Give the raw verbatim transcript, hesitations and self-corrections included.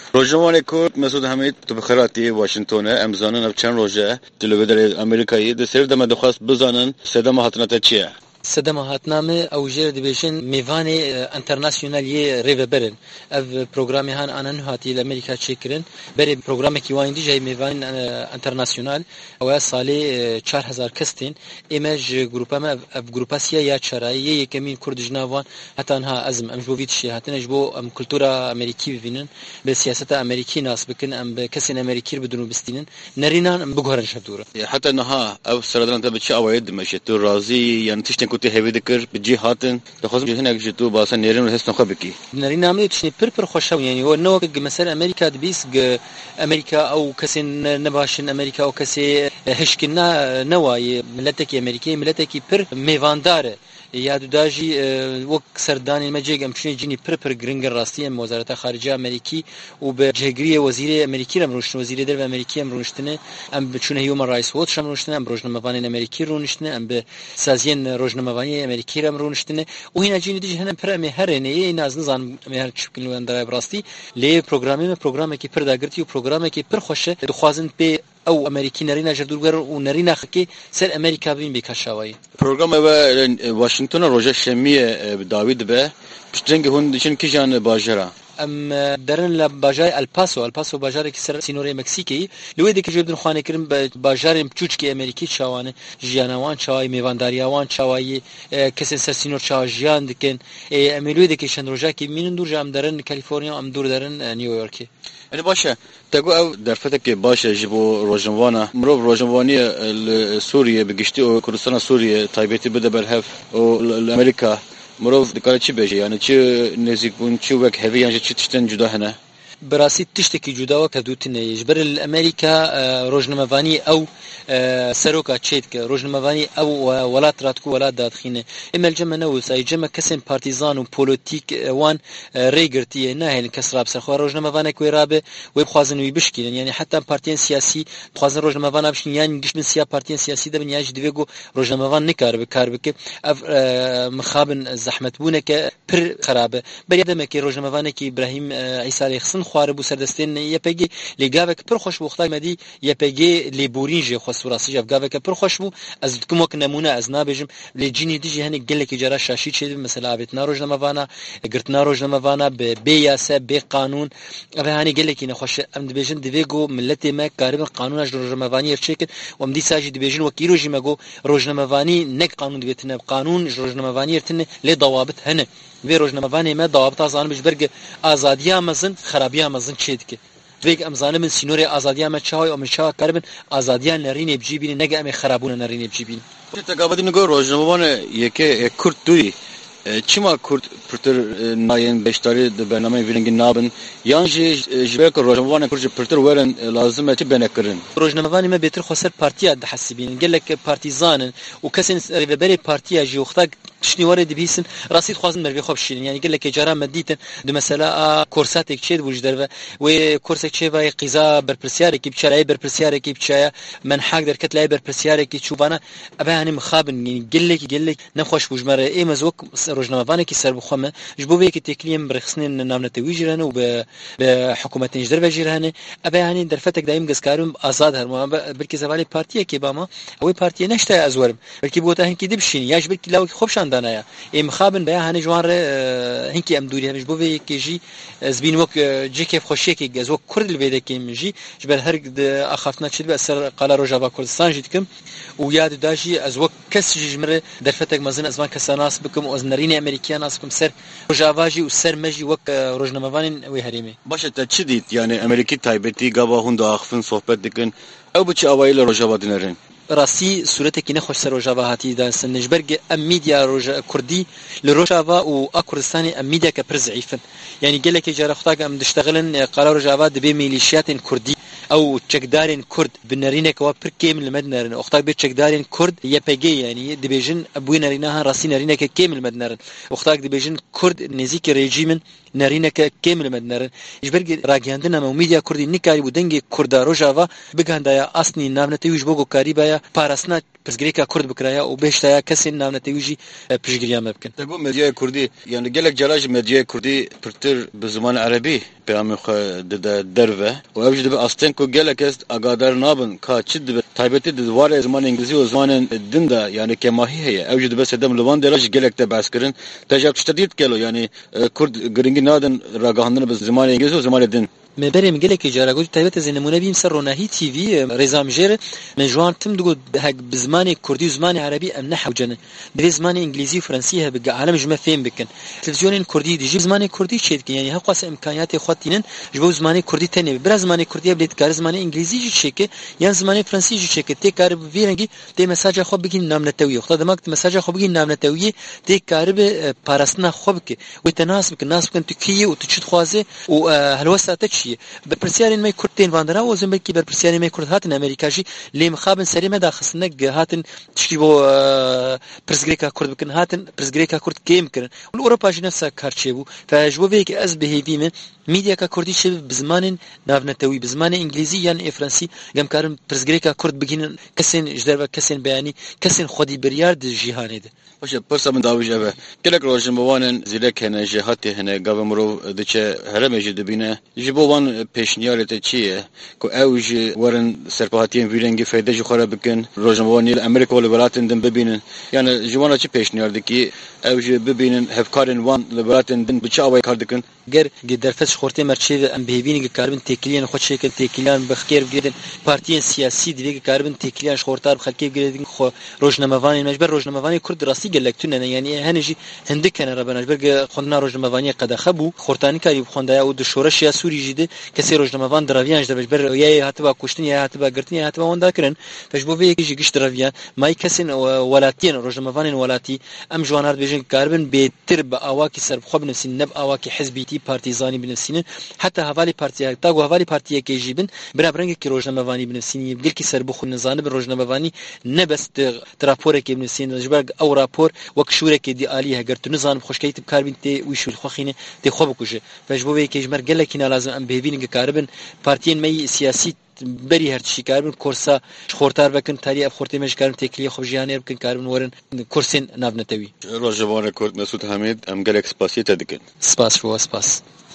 روجوان کورد مسعود حمید تو بخراتی واشنگتن امزانن اف چند روزه تلویزیون آمریکایی د سر دمه دخواست بزنن سدم هاتنه چیه سدم هاتنامه او جر دبیشن میوانی انترناسیونالی ریوبرن اف پروگرامی هان آنن هاتی لامریکا چیکرن بری پروگرامی کی وایندی جای میوان انترناسیونال او سالی چهار هزار کستین ایمج گروپا ما اف گروپاسیا یا چرایی یکمین کرد جناوان حتی انها ازم ام جوویت شی هاتنش بو ام کلتورا امریکی ببینن به سیاست امریکی ناس بکن ام به کسی امریکی بدون بستینن نرینان ام بگهرن شدوره حتی انها او سردان تبچ اوید مشه تو راضی یعنی تشتن كنت هيفي ذكر بتجي هاتن تخصم هنا جتو باسا نيرين وهس نخبكي نرين عملي تشني بربر خوشاو يعني هو نو مثلا امريكا دبيس امريكا او كسن نباشن امريكا او كسي هشكنا نواي ملتك امريكي ملتك بر ميفاندار یادو داجی وک سردانی مجیگ امشنی جنی پر پر گرینگر راستی وزارت خارجه امریکی و به جهگری وزیر امریکی هم روشن وزیر در امریکی هم روشنه ام بچونه هیومن رایتس واتش هم روشنه ام روزنامه‌نگاران امریکی روشنه ام به سازین روزنامه‌نگاری امریکی هم روشنه و هینا جنی دیگه هنم پر مهرنه این از نظام مهر چکن و اندرای براستی لی پروگرامی پروگرامی که پر داگرتی و پروگرامی که پر خوشه دخوازن به او امریکی نرینا جردوگر و نرینا خکی سر امریکا بین بکشاوی پروگرام و واشنگتن روزه شمیه داوید به پشتنگ هون دشن کیجان باجرا ام درن لباجای الپاسو الپاسو باجاری که سر سینوری مکسیکی لویدی که جبدن خانه کریم باجاری مچوچ که امریکی چاوانه جیانوان چای میوانداریوان چای کسی سر سینور چای جیان دکن املویدی که شندروجا که مینن دور جام درن کالیفرنیا ام دور درن نیویورکی يعني باشا تقول أو درفتك باشا جبوا روجنوانا مروف روجنواني سوريا بقشتي أو كردستان سوريا تايبتي بدأ بالهف أو الأمريكا مروف دكارة شو بيجي يعني شو نزيك بون شو وك هذي يعني شو تشتن جدا هنا براسي تشتكي جدا وكدوتنا يجبر الأمريكا روجنمافاني أو سروكا تشيتك روجنمافاني أو ولا تراتكو ولا دادخينة إما الجمع نوس أي جمع كسم بارتيزان وبوليتيك وان ريغرتي ناهل كسراب سرخوا روجنمافانا كوي رابه ويبخوازن ويبشكين يعني حتى بارتيان سياسي بخوازن روجنمافانا بشكين يعني قش من سيا بارتيان سياسي ده من ياج ديفيغو روجنمافان نكار بكار بك مخابن زحمت بونك بر خرابه بريادة كي روجنمافانا كي إبراهيم عيسى عليه خوار بو سردستین یپگی لگاوک پر خوش بو خدای مدی یپگی لیبورینج خصوصی جاب گاوک پر خوش بو از کوم وک نمونه از نابجم لجینی دیجی هنی گلک جرا شاشی چه مثلا ابتنا روزنامه‌وانا گرتنا روزنامه‌وانا به بیاسه به قانون به هنی گلک نه خوش ام دیجن دیگو ملت ما قارب قانون اج روزنامه‌وانی چک و ام دی ساجی دیجن وکیلو جمگو روزنامه‌وانی نک قانون دیتنه قانون روزنامه‌وانی تنه له ضوابط هنه وی روزنامه‌وانی ما ضوابط ازان بجبرگ آزادیا مزن خرابیا مزن چیدک ویگ امزانه من سینوری آزادیا ما چای و مشا کربن آزادیا نرینه بجیبین نگه ام خرابون نرینه بجیبین تقابل نگو روزنامه‌وان یکی کرد دوی چما کرد پرتر ناین بیشتری برنامه ویرنگ نابن یانجی جبک روزنامه‌وان کرد پرتر ورن لازمه تی بنکرن روزنامه‌وان ما بهتر خسر پارتیا ده حسبین قال لك پارتیزان و کسین ریبری پارتیا جی وقت تشني ورد بيسن رصيد خوازن مربي خوبشين يعني قال لك جرا مديتن د مساله كورساتك تشيد وجدر و كورسك تشي باي قزا بربرسياري كي بشراي بربرسياري كي بشايا من حق در كتلاي بربرسياري كي تشوفانا ابا هني مخابن يعني قال لك قال لك نخوش بوجمره اي مزوك روجنامه‌وان كي سر بخمه جبو بك تكليم برخصنين نامنه ويجرانه و بحكومه نجدر بجيرانه ابا هني درفتك دايم قسكارم ازاد هر بركي زبالي بارتيه كي باما هو بارتيه نشتا ازورم بركي بوتا هنكي دبشين ياش بركي لاو خوبشان دانايا ام خابن بیا هنی جوار هنکی ام دوری همش بوی کیجی زبین وک جیکف خوشی کی گز وک کرد البیده کیمجی جبر هر اخافتنا چید بسر قلا روجا کردستان جیتکم و یاد داجی از وک کس جمره درفتک مزن از ما کساناس بکم از نرین امریکان اسکم سر روجاواجی و سر مجی وک روجنامه‌وان و هریمی باشه تچدید یعنی امریکی تایبتی گاوا هند اخفن صحبت دکن او بچ اوایل روجا ودنرن راسي صورتك نخش سر روجا هاتي دا سنجبرج ام ميديا روجا كردي لروجافا و اكردستاني ام ميديا كبر ضعيفا يعني قال لك جرى اختاق ام دشتغلن قرار روجافا دبي ميليشيات كردي او تشكدارين كرد بنرينك وبركي من المدنرن اختاق بي تشكدارين كرد يبيجي يعني دبيجن ابوينا ريناها راسي نرينك كامل المدنرن اختاق دبيجن كرد نزيك ريجيمن نارینه كامل مدنر يجبر راجعندنا موميديا كردي نكاري بودنجي كردا روجافا بگهندايا اصلي نامنتيوج بوگو كاريبايا باراسنا بزگريكا كرد بكرايا وبيشتايا كسين نامنتيوجي بيشگريا ممكن تقول مديا كردي يعني قالك جراج مديا كردي برتر بزمان عربي بيام درفه وابجد باستن كو قالك است اقادر نابن كا تشد تايبتي دوار زمان انجليزي وزمان الدندا يعني كما هي اوجد بس دم لوان دراج قالك تباسكرن تجاب تشتديد كيلو يعني كرد جرينجي نادن راغاندن بزمان انجليزي وزمان الدن مبرم گلک جارگوی تایبت از نمونه بیم سر روناهی تیوی رزام جر من جوان تم دو هک بزمان کردی و زمان عربی ام نحو جن به زمان انگلیسی و فرانسی ها بق عالم جمع فهم بکن تلفزیون کردی دیجی زمان کردی چید کن یعنی هقاس امکانیات خاطینن جبو زمان کردی تنی بر زمان کردی بلیت کار زمان انگلیسی جی چکه یا زمان فرانسی جی چکه تی کار ویرنگی تی مساج خوب بگین نام نتوی خدا دماغ مساج خوب بگین نام نتوی تی کار به پاراسنا خوب که و تناسب که ناس کن تکیه و تشد خوازه و هلوسات چیه برپرسیارین می کردین واندرا و زنبه کی برپرسیارین می کرد هاتن امریکاشی لیم خابن سری مدا خصنق هاتن تشتیبو پرزگریکا کرد بکن هاتن پرزگریکا کرد کیم کرن الاوروبا جی نفسها کارچیبو فجبو ویک از بهیوی من میدیا کا کردی ش بزمان نافنتوی بزمان انگلیسی یعنی فرانسی گم کارم پرزگریکا کرد بگین کسین جدر و کسین بیانی کسین خودی بریار د جهانی ده باشه پرسا من داویج اوه کلک روشن بوانن زیرک هنه جهاتی هنه گاو مرو دچه هرم جد بینه جبوان پیشنیارت چیه که اوج ورن سرپاتین ویرنگی فایده جو خراب بکن روشن بوانی امریکا و ولایتن دم ببینن یعنی جوانا چی پیشنیار دکی اوج ببینن هفکارن وان ولایتن دم بچه آوای کار دکن گر درفش خورته مرچه ام بهوینگ کاربن تکلیان خود شکل تکلیان بخیر بگیرن پارتیان سیاسی دیگه کاربن تکلیان خورتار بخلکی بگیرن خو روشنموانی مجبر روشنموانی کرد راستی گلکتونه یعنی هنجی هندک کنه ربنا مجبر خودنا روشنموانی قد خبو خورتانی کاری بخونده او د شورش یا سوری جده کسی روشنموان دراویان جده مجبر یا هتبا کشتن یا هتبا گرتن یا هتبا وند کرن فجبو به یکی گشت دراویان مای کسین ولاتین روشنموان ولاتی ام جوانار بیژن کاربن بهتر با اواکی سر خو بنفسین نب اواکی حزبیتی پارتیزانی بنفسین حتی حوالی پارتیا تا گو حوالی پارتیا کی جیبن برابرنگ کی روشنموانی بنفسین بگل کی سر بخو نزانه به روشنموانی نه بس تراپور کی بنفسین مجبر او راپور وکشوره کی دی عالیه گرتن نزان خوشکیت کاربن تی ویشول خوخینه تی خوب کوجه فجبو به کی جمر گل کی لازم ام بهبینگ کاربن پارتین می سیاسی بری هر چی کاربن کورسا خورتار بکن تاریخ خورته مش کارم تکلیه خوب جهانی بکن کاربن ورن کورسین نابنتوی روجوان کرد مسعود حمید ام گلک سپاسیت دکن سپاس شو سپاس